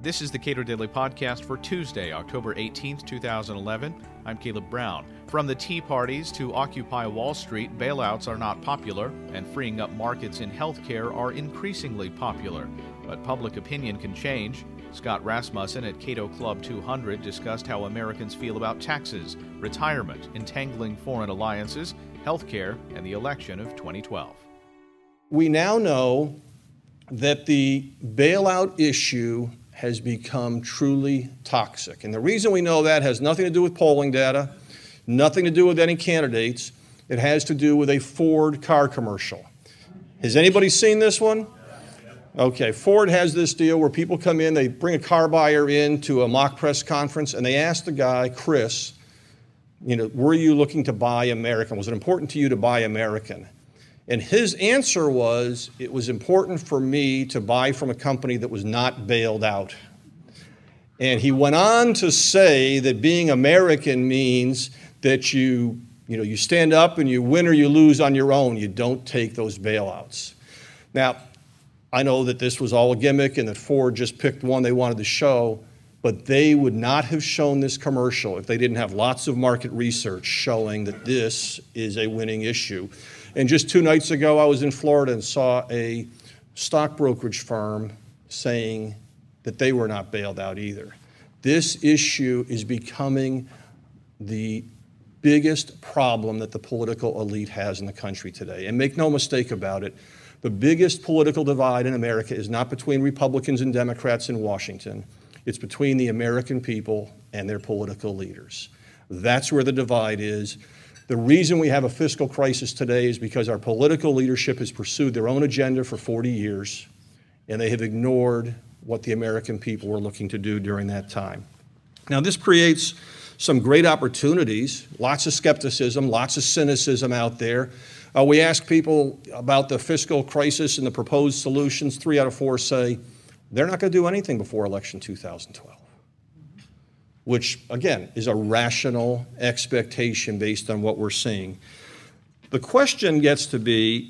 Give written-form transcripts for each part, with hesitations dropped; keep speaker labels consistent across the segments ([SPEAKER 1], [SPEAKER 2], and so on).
[SPEAKER 1] This is the Cato Daily Podcast for Tuesday, October 18th, 2011. I'm Caleb Brown. From the Tea Parties to Occupy Wall Street, bailouts are not popular, and freeing up markets in healthcare are increasingly popular. But public opinion can change. Scott Rasmussen at Cato Club 200 discussed how Americans feel about taxes, retirement, entangling foreign alliances, healthcare, and the election of 2012.
[SPEAKER 2] We now know that the bailout issue has become truly toxic. And the reason we know that has nothing to do with polling data, nothing to do with any candidates. It has to do with a Ford car commercial. Has anybody seen this one? Okay, Ford has this deal where people come in, they bring a car buyer in to a mock press conference, and they ask the guy, Chris, were you looking to buy American? Was it important to you to buy American? And his answer was, it was important for me to buy from a company that was not bailed out. And he went on to say that being American means that you stand up and you win or you lose on your own. You don't take those bailouts. Now, I know that this was all a gimmick and that Ford just picked one they wanted to show, but they would not have shown this commercial if they didn't have lots of market research showing that this is a winning issue. And just 2 nights ago, I was in Florida and saw a stock brokerage firm saying that they were not bailed out either. This issue is becoming the biggest problem that the political elite has in the country today. And make no mistake about it, the biggest political divide in America is not between Republicans and Democrats in Washington. It's between the American people and their political leaders. That's where the divide is. The reason we have a fiscal crisis today is because our political leadership has pursued their own agenda for 40 years, and they have ignored what the American people were looking to do during that time. Now, this creates some great opportunities, lots of skepticism, lots of cynicism out there. We ask people about the fiscal crisis and the proposed solutions. 3 out of 4 say they're not going to do anything before election 2012. Which, again, is a rational expectation based on what we're seeing. The question gets to be,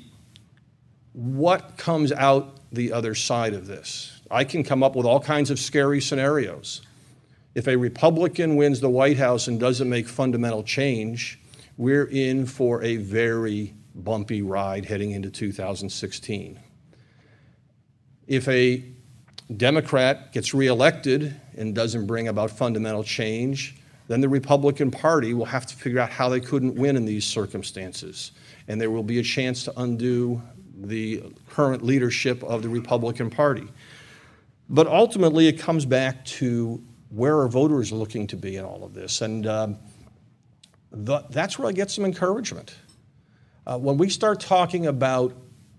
[SPEAKER 2] what comes out the other side of this? I can come up with all kinds of scary scenarios. If a Republican wins the White House and doesn't make fundamental change, we're in for a very bumpy ride heading into 2016. If a Democrat gets reelected and doesn't bring about fundamental change, then the Republican Party will have to figure out how they couldn't win in these circumstances. And there will be a chance to undo the current leadership of the Republican Party. But ultimately, it comes back to where are voters looking to be in all of this? And that's where I get some encouragement. When we start talking about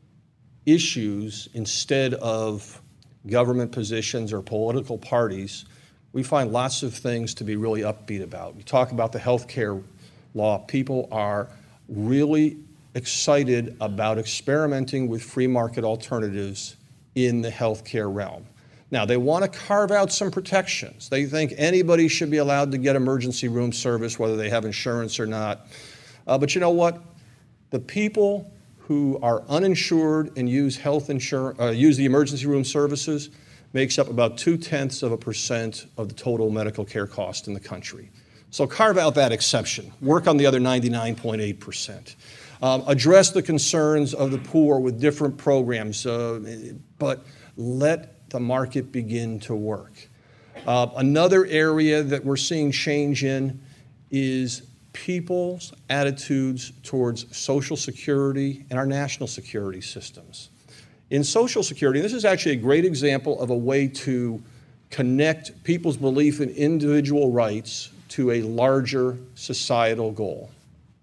[SPEAKER 2] issues instead of government positions or political parties, we find lots of things to be really upbeat about. You talk about the health care law. People are really excited about experimenting with free market alternatives in the health care realm. Now, they want to carve out some protections. They think anybody should be allowed to get emergency room service, whether they have insurance or not. But you know what? The people who are uninsured and use use the emergency room services makes up about 0.2% of the total medical care cost in the country. So carve out that exception. Work on the other 99.8%. Address the concerns of the poor with different programs, but let the market begin to work. Another area that we're seeing change in is people's attitudes towards Social Security and our national security systems. In Social Security, this is actually a great example of a way to connect people's belief in individual rights to a larger societal goal.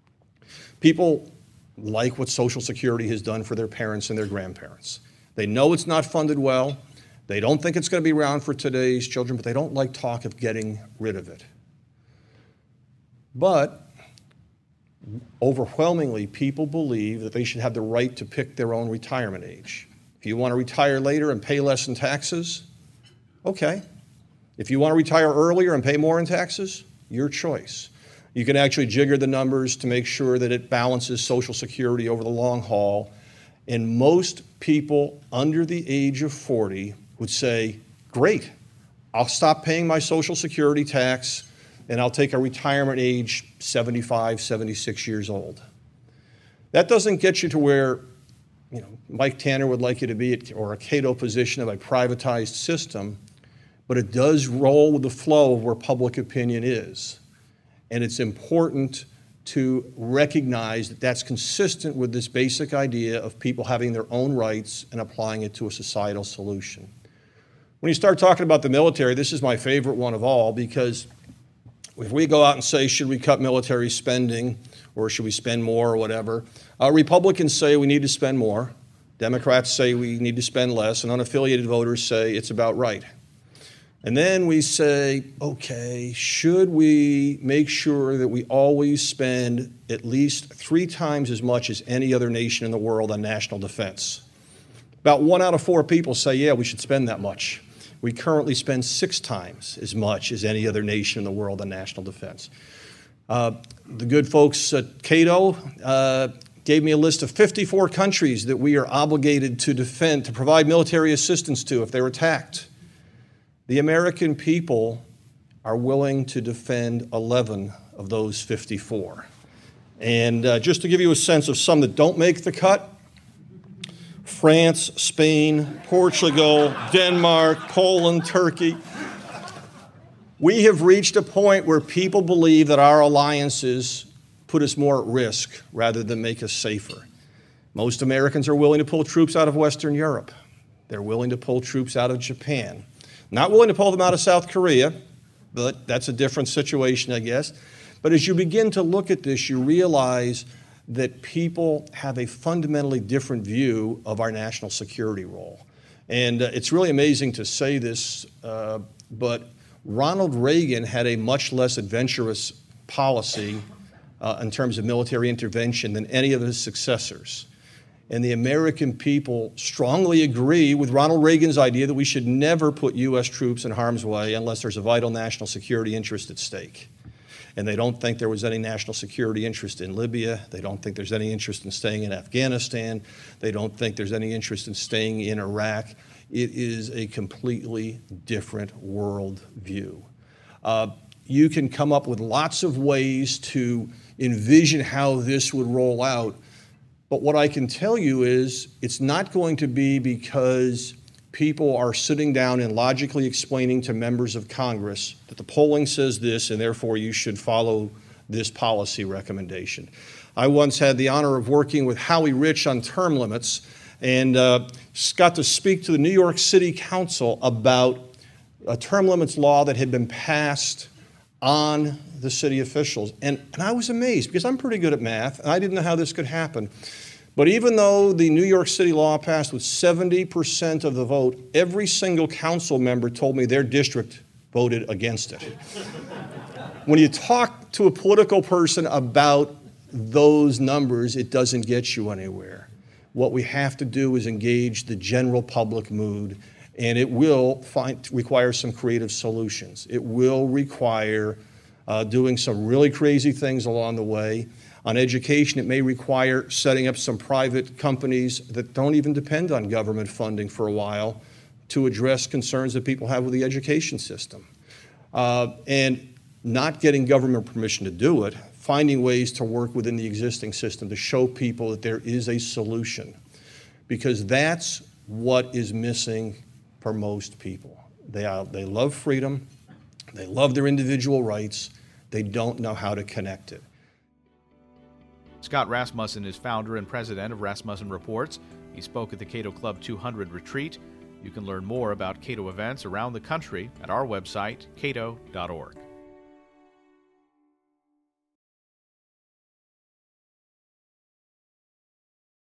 [SPEAKER 2] People like what Social Security has done for their parents and their grandparents. They know it's not funded well. They don't think it's going to be around for today's children, but they don't like talk of getting rid of it. But overwhelmingly, people believe that they should have the right to pick their own retirement age. If you want to retire later and pay less in taxes, okay. If you want to retire earlier and pay more in taxes, your choice. You can actually jigger the numbers to make sure that it balances Social Security over the long haul. And most people under the age of 40 would say, great, I'll stop paying my Social Security tax, and I'll take a retirement age 75, 76 years old. That doesn't get you to where Mike Tanner would like you to be, or a Cato position of a privatized system, but it does roll with the flow of where public opinion is. And it's important to recognize that that's consistent with this basic idea of people having their own rights and applying it to a societal solution. When you start talking about the military, this is my favorite one of all, because if we go out and say, should we cut military spending or should we spend more or whatever, Republicans say we need to spend more. Democrats say we need to spend less, and unaffiliated voters say it's about right. And then we say, okay, should we make sure that we always spend at least 3 times as much as any other nation in the world on national defense? About 1 out of 4 people say, yeah, we should spend that much. We currently spend 6 times as much as any other nation in the world on national defense. The good folks at Cato gave me a list of 54 countries that we are obligated to defend, to provide military assistance to if they're attacked. The American people are willing to defend 11 of those 54. And just to give you a sense of some that don't make the cut, France, Spain, Portugal, Denmark, Poland, Turkey. We have reached a point where people believe that our alliances put us more at risk rather than make us safer. Most Americans are willing to pull troops out of Western Europe. They're willing to pull troops out of Japan. Not willing to pull them out of South Korea, but that's a different situation, I guess. But as you begin to look at this, you realize that people have a fundamentally different view of our national security role. And it's really amazing to say this, but Ronald Reagan had a much less adventurous policy in terms of military intervention than any of his successors. And the American people strongly agree with Ronald Reagan's idea that we should never put U.S. troops in harm's way unless there's a vital national security interest at stake. And they don't think there was any national security interest in Libya. They don't think there's any interest in staying in Afghanistan. They don't think there's any interest in staying in Iraq. It is a completely different world view. You can come up with lots of ways to envision how this would roll out. But what I can tell you is it's not going to be because people are sitting down and logically explaining to members of Congress that the polling says this and therefore you should follow this policy recommendation. I once had the honor of working with Howie Rich on term limits and got to speak to the New York City Council about a term limits law that had been passed on the city officials. And I was amazed because I'm pretty good at math and I didn't know how this could happen. But even though the New York City law passed with 70% of the vote, every single council member told me their district voted against it. When you talk to a political person about those numbers, it doesn't get you anywhere. What we have to do is engage the general public mood, and it will require some creative solutions. It will require doing some really crazy things along the way. On education, it may require setting up some private companies that don't even depend on government funding for a while to address concerns that people have with the education system. And not getting government permission to do it, finding ways to work within the existing system to show people that there is a solution. Because that's what is missing for most people. They love freedom, they love their individual rights, they don't know how to connect it.
[SPEAKER 1] Scott Rasmussen is founder and president of Rasmussen Reports. He spoke at the Cato Club 200 retreat. You can learn more about Cato events around the country at our website, cato.org.